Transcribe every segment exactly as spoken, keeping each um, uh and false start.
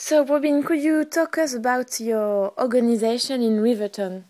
So, Robin, could you talk us about your organisation in Riverton?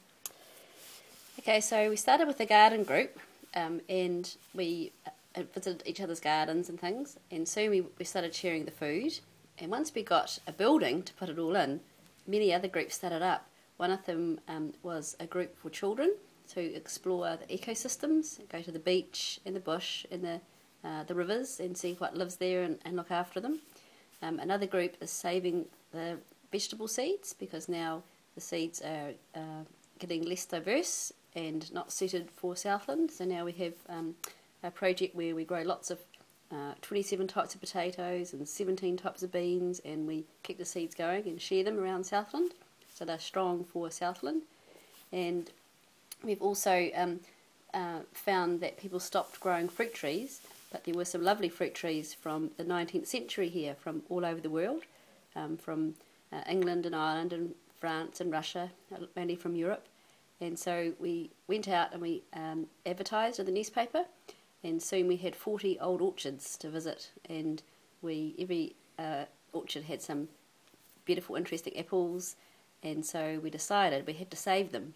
Okay, so we started with a garden group, um, and we uh, visited each other's gardens and things, and soon we, we started sharing the food. And once we got a building to put it all in, many other groups started up. One of them um, was a group for children to explore the ecosystems, go to the beach and the bush and the uh, the rivers and see what lives there and, and look after them. Um, another group is saving the vegetable seeds because now the seeds are uh, getting less diverse and not suited for Southland. So now we have um, a project where we grow lots of uh, twenty-seven types of potatoes and seventeen types of beans, and we keep the seeds going and share them around Southland. So they're strong for Southland. And we've also um, uh, found that people stopped growing fruit trees, but there were some lovely fruit trees from the nineteenth century here, from all over the world, um, from uh, England and Ireland and France and Russia, mainly from Europe. And so we went out and we um, advertised in the newspaper, and soon we had forty old orchards to visit, and we every uh, orchard had some beautiful, interesting apples, and so we decided we had to save them.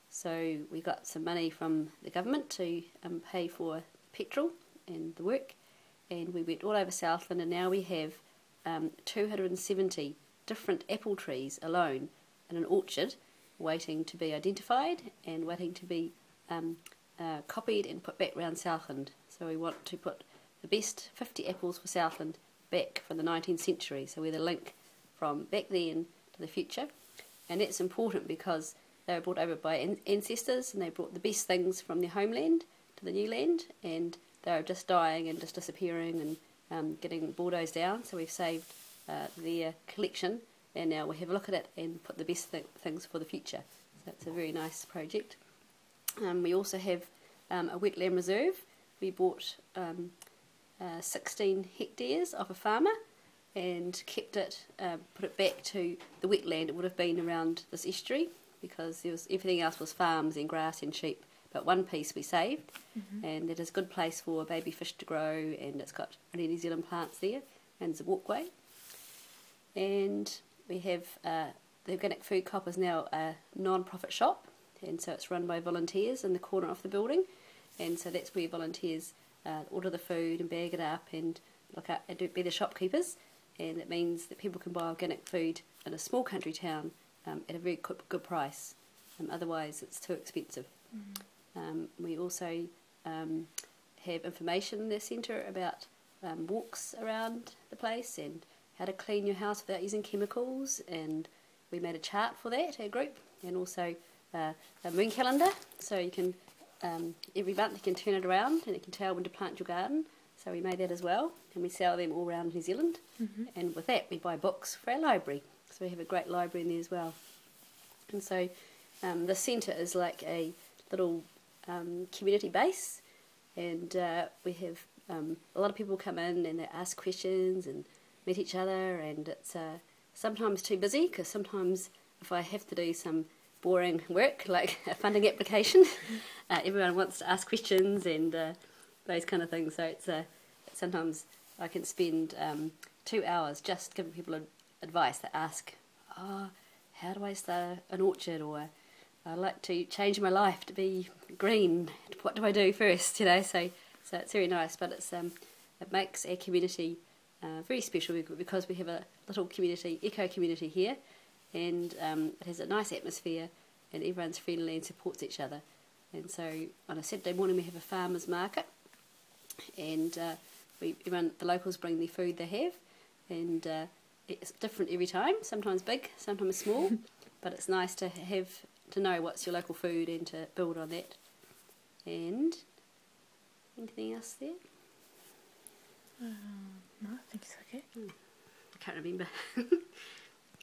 So we got some money from the government to um, pay for petrol and the work, and we went all over Southland, and now we have um, two hundred seventy different apple trees alone in an orchard waiting to be identified and waiting to be um, uh, copied and put back around Southland. So we want to put the best fifty apples for Southland back from the nineteenth century, so we're the link from back then to the future. And that's important because they were brought over by an- ancestors, and they brought the best things from their homeland to the new land, and they're just dying and just disappearing and um, getting bulldozed down. So we've saved uh, their collection, and now we have a look at it and put the best th- things for the future. So it's a very nice project. Um, we also have um, a wetland reserve. We bought um, uh, sixteen hectares off a farmer and kept it, uh, put it back to the wetland it would have been around this estuary, because there was, everything else was farms and grass and sheep. But one piece we saved, mm-hmm. and it is a good place for baby fish to grow, and it's got only New Zealand plants there, and there's a walkway. And we have uh, the Organic Food Co-op is now a non-profit shop, and so it's run by volunteers in the corner of the building, and so that's where volunteers uh, order the food and bag it up and look at and do, be the shopkeepers, and it means that people can buy organic food in a small country town um, at a very good, good price. Um, otherwise, it's too expensive. Mm-hmm. Um, we also um, have information in the centre about um, walks around the place and how to clean your house without using chemicals, and we made a chart for that, our group, and also uh, a moon calendar, so you can um, every month you can turn it around and it can tell when to plant your garden. So we made that as well, and we sell them all around New Zealand. Mm-hmm. And with that we buy books for our library, so we have a great library in there as well. And so um, the centre is like a little um, community base, and uh, we have um, a lot of people come in and they ask questions and meet each other, and it's uh, sometimes too busy, because sometimes if I have to do some boring work like a funding application, uh, everyone wants to ask questions and uh, those kind of things, so it's uh, sometimes I can spend um, two hours just giving people ad- advice that ask, oh, how do I start an orchard, or I'd like to change my life to be green, what do I do first, you know, so so it's very nice, but it's um, it makes our community Uh, very special because we have a little community, eco community here, and um, it has a nice atmosphere, and everyone's friendly and supports each other. And so on a Saturday morning we have a farmers market, and uh, we everyone, the locals bring the food they have, and uh, it's different every time. Sometimes big, sometimes small, but it's nice to have to know what's your local food and to build on that. And anything else there? Um, no, I think it's okay. Hmm. I can't remember.